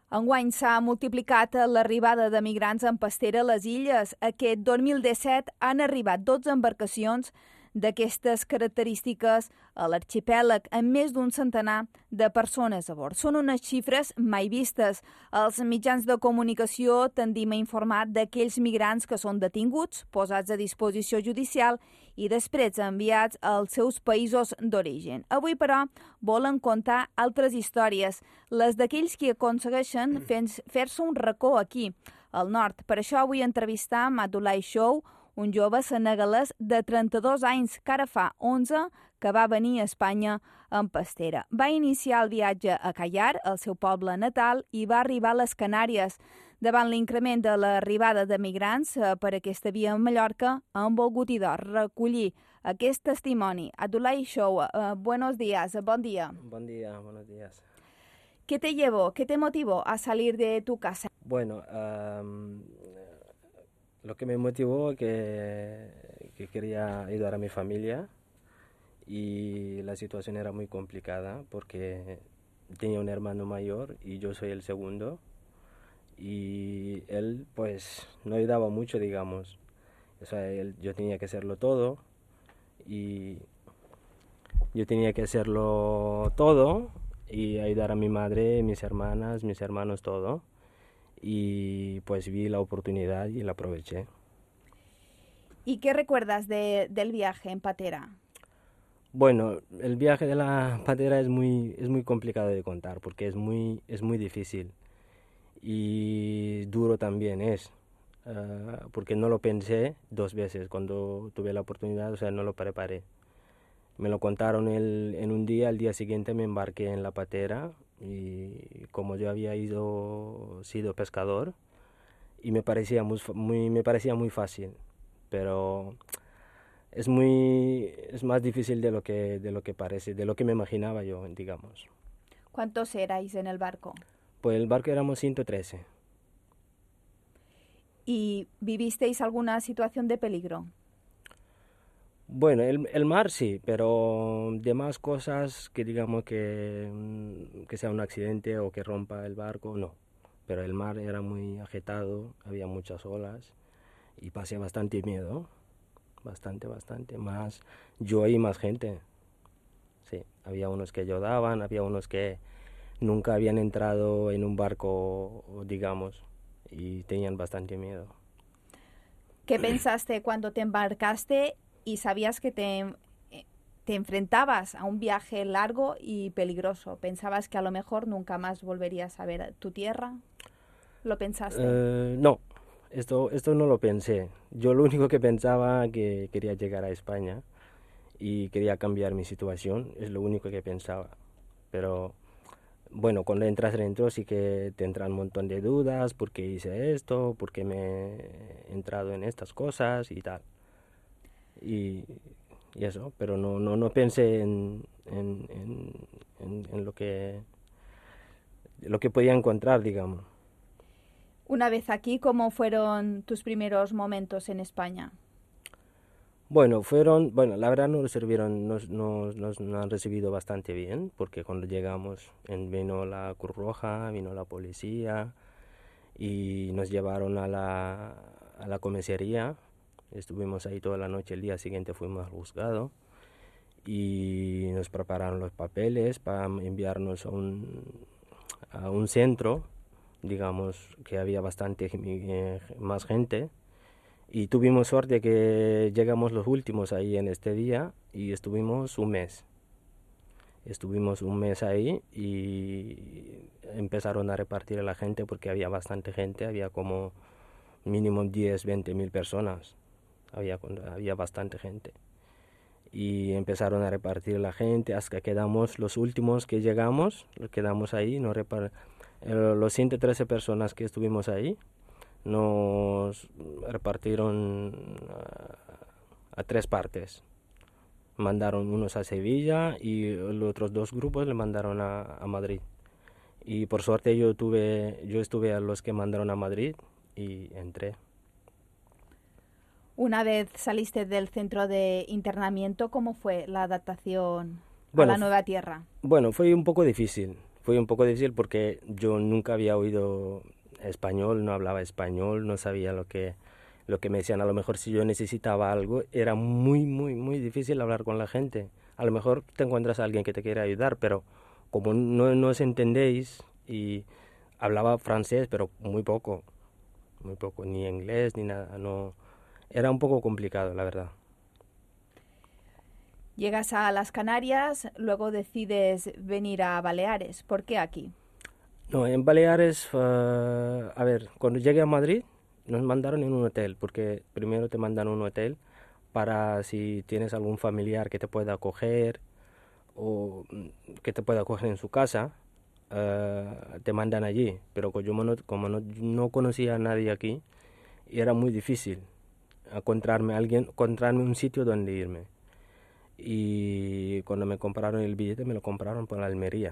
Enguany s'ha multiplicat l'arribada de migrants en pastera a les illes. Aquest 2017 han arribat 12 embarcacions d'aquestes característiques a l'arxipèlag, amb més d'un centenar de persones a bord. Són unes xifres mai vistes. Els mitjans de comunicació tendim a informar d'aquells migrants que són detinguts, posats a disposició judicial i després enviats als seus països d'origen. Avui, però, volen contar altres històries, les d'aquells que aconsegueixen fer-se un racó aquí, al nord. Per això avui entrevistam a Abdoulaye Sow, un jove senegalès de 32 anys que ara fa 11 que va venir a Espanya en pastera. Va iniciar el viatge a Callar, el seu poble natal, i va arribar a les Canàries. Davant l'increment de l'arribada de migrants per aquesta via a Mallorca, han volgut recollir aquest testimoni. Abdoulaye Sow, buenos días, bon día. Buen día, buenos días. ¿Qué te llevó, qué te motivó a salir de tu casa? Bueno, lo que me motivó que quería ayudar a mi familia y la situación era muy complicada porque tenía un hermano mayor y yo soy el segundo y él pues no ayudaba mucho, digamos. O sea, yo tenía que hacerlo todo y ayudar a mi madre, mis hermanas, mis hermanos, todo. Y pues vi la oportunidad y la aproveché. ¿Y qué recuerdas del viaje en patera? Bueno, el viaje de la patera es muy complicado de contar porque es muy difícil y duro también es, porque no lo pensé 2 veces cuando tuve la oportunidad, o sea, no lo preparé. Me lo contaron en un día, al día siguiente me embarqué en la patera y como yo había sido pescador y me parecía muy fácil, pero es más difícil de lo que parece, de lo que me imaginaba yo, digamos. ¿Cuántos erais en el barco? Pues el barco éramos 113. ¿Y vivisteis alguna situación de peligro? Bueno, el mar sí, pero demás cosas que digamos que sea un accidente o que rompa el barco, no. Pero el mar era muy agitado, había muchas olas y pasé bastante miedo, bastante, más yo y más gente. Sí, había unos que ayudaban, había unos que nunca habían entrado en un barco, digamos, y tenían bastante miedo. ¿Qué pensaste cuando te embarcaste y sabías que te enfrentabas a un viaje largo y peligroso? ¿Pensabas que a lo mejor nunca más volverías a ver tu tierra? ¿Lo pensaste? No, esto no lo pensé. Yo lo único que pensaba que quería llegar a España y quería cambiar mi situación, es lo único que pensaba. Pero bueno, cuando entras dentro sí que te entran un montón de dudas, ¿por qué hice esto? ¿Por qué me he entrado en estas cosas y tal? Y eso, pero no pensé en lo que podía encontrar, digamos. Una vez aquí, ¿cómo fueron tus primeros momentos en España? Bueno, la verdad nos han recibido bastante bien, porque cuando llegamos vino la Cruz Roja, vino la policía y nos llevaron a la comisaría. Estuvimos ahí toda la noche, el día siguiente fuimos al juzgado y nos prepararon los papeles para enviarnos a un centro, digamos que había bastante más gente. Y tuvimos suerte que llegamos los últimos ahí en este día y estuvimos un mes. Estuvimos un mes ahí y empezaron a repartir a la gente porque había bastante gente, había como mínimo 10-20 mil personas, había bastante gente. Y empezaron a repartir la gente hasta que quedamos los últimos que llegamos, quedamos ahí, los 113 personas que estuvimos ahí, nos repartieron a 3 partes. Mandaron unos a Sevilla y los otros 2 grupos le mandaron a Madrid. Y por suerte yo estuve a los que mandaron a Madrid y entré. Una vez saliste del centro de internamiento, ¿cómo fue la adaptación a la nueva tierra? Bueno, fue un poco difícil. fue un poco difícil porque yo nunca había oído español, no hablaba español, no sabía lo que me decían. A lo mejor si yo necesitaba algo, era muy, muy, muy difícil hablar con la gente. A lo mejor te encuentras a alguien que te quiere ayudar, pero como no os entendéis, y hablaba francés, pero muy poco, ni inglés, ni nada, no, era un poco complicado, la verdad. Llegas a las Canarias, luego decides venir a Baleares. ¿Por qué aquí? No, en Baleares, a ver, cuando llegué a Madrid, nos mandaron en un hotel, porque primero te mandan un hotel para si tienes algún familiar que te pueda acoger o que te pueda acoger en su casa, te mandan allí. Pero como no conocía a nadie aquí, era muy difícil encontrarme un sitio donde irme. Y cuando me compraron el billete, me lo compraron por Almería.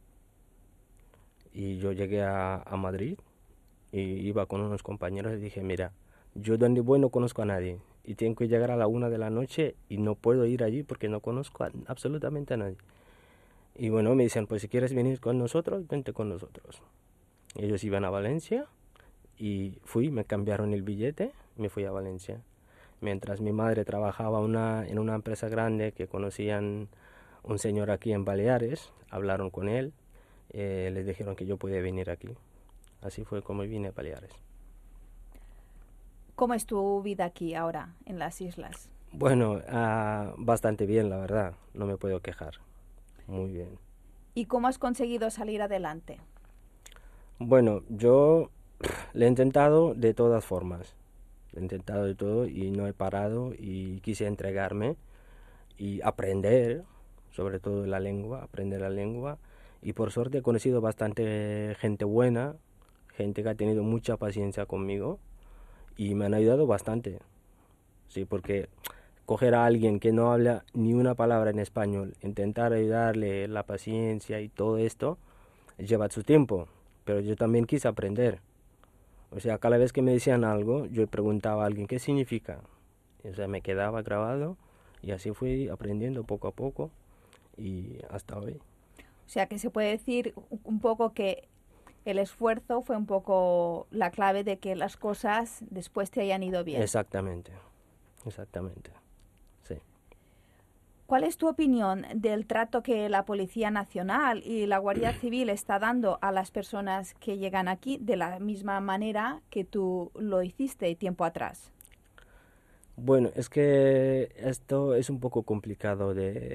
Y yo llegué a Madrid y iba con unos compañeros y dije, mira, yo donde voy no conozco a nadie y tengo que llegar a la 1 de la noche y no puedo ir allí porque no conozco absolutamente a nadie. Y bueno, me dicen, pues si quieres venir con nosotros, vente con nosotros. Ellos iban a Valencia y me cambiaron el billete, me fui a Valencia. Mientras mi madre trabajaba en una empresa grande que conocían un señor aquí en Baleares, hablaron con él, les dijeron que yo podía venir aquí. Así fue como vine a Baleares. ¿Cómo es tu vida aquí ahora, en las islas? Bueno, bastante bien, la verdad. No me puedo quejar. Muy bien. ¿Y cómo has conseguido salir adelante? Bueno, yo le he intentado de todas formas. He intentado de todo y no he parado y quise entregarme y aprender, sobre todo aprender la lengua. Y por suerte he conocido bastante gente buena, gente que ha tenido mucha paciencia conmigo y me han ayudado bastante. Sí, porque coger a alguien que no habla ni una palabra en español, intentar ayudarle la paciencia y todo esto, lleva su tiempo. Pero yo también quise aprender. O sea, cada vez que me decían algo, yo preguntaba a alguien qué significa. O sea, me quedaba grabado y así fui aprendiendo poco a poco y hasta hoy. O sea, que se puede decir un poco que el esfuerzo fue un poco la clave de que las cosas después te hayan ido bien. Exactamente, exactamente, sí. ¿Cuál es tu opinión del trato que la Policía Nacional y la Guardia Civil está dando a las personas que llegan aquí de la misma manera que tú lo hiciste tiempo atrás? Bueno, es que esto es un poco complicado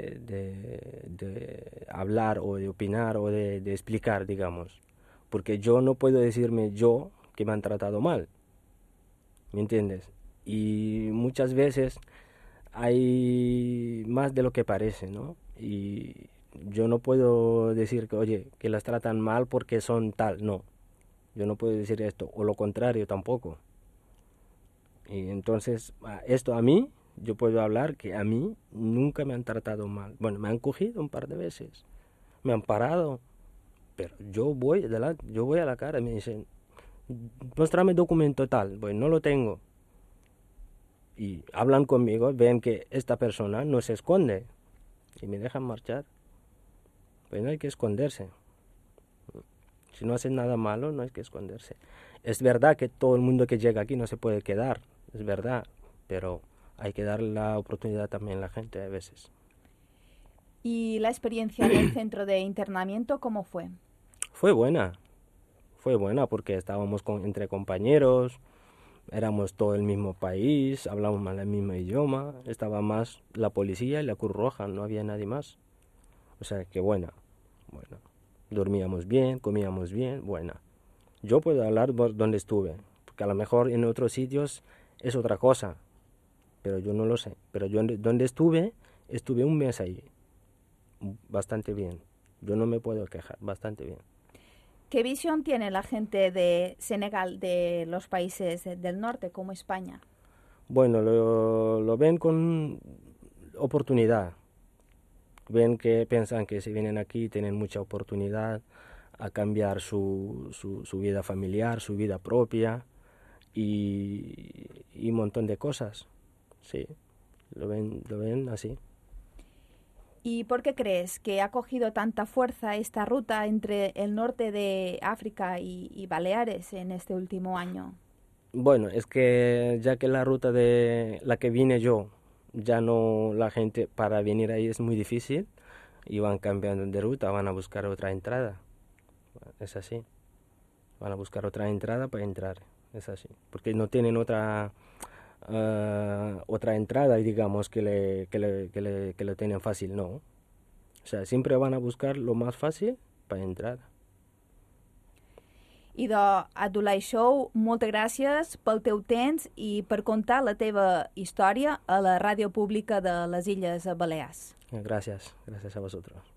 de hablar o de opinar o de explicar, digamos, porque yo no puedo decirme yo que me han tratado mal, ¿me entiendes? Y muchas veces hay más de lo que parece, ¿no? Y yo no puedo decir que, oye, que las tratan mal porque son tal, no. Yo no puedo decir esto, o lo contrario tampoco. Y entonces, esto a mí, yo puedo hablar que a mí nunca me han tratado mal. Bueno, me han cogido un par de veces, me han parado, pero yo voy a la cara y me dicen, muéstrame documento tal, pues no lo tengo. Y hablan conmigo, ven que esta persona no se esconde y me dejan marchar. Pues no hay que esconderse. Si no hacen nada malo, no hay que esconderse. Es verdad que todo el mundo que llega aquí no se puede quedar, es verdad, pero hay que dar la oportunidad también a la gente a veces. ¿Y la experiencia en el centro de internamiento cómo fue? Fue buena porque estábamos entre compañeros, éramos todo el mismo país, hablábamos el mismo idioma, estaba más la policía y la Cruz Roja, no había nadie más. O sea que buena. Dormíamos bien, comíamos bien, buena. Yo puedo hablar por donde estuve, porque a lo mejor en otros sitios es otra cosa, pero yo no lo sé. Pero yo donde estuve un mes ahí, bastante bien. Yo no me puedo quejar, bastante bien. ¿Qué visión tiene la gente de Senegal de los países del norte, como España? Bueno, lo ven con oportunidad. Piensan que si vienen aquí tienen mucha oportunidad a cambiar su vida familiar, su vida propia y un montón de cosas. Sí, lo ven así. ¿Y por qué crees que ha cogido tanta fuerza esta ruta entre el norte de África y Baleares en este último año? Bueno, es que ya que la ruta de la que vine yo, ya no, la gente para venir ahí es muy difícil y van cambiando de ruta, van a buscar otra entrada. Es así. Van a buscar otra entrada para entrar. Es así. Porque no tienen otra entrada, digamos, que lo tienen fácil, no. O sea, siempre van a buscar lo más fácil para entrar. Idò, Abdoulaye Show, moltes gràcies pel teu temps i per contar la teva història a la ràdio pública de les Illes Balears. Gracias a vosotros.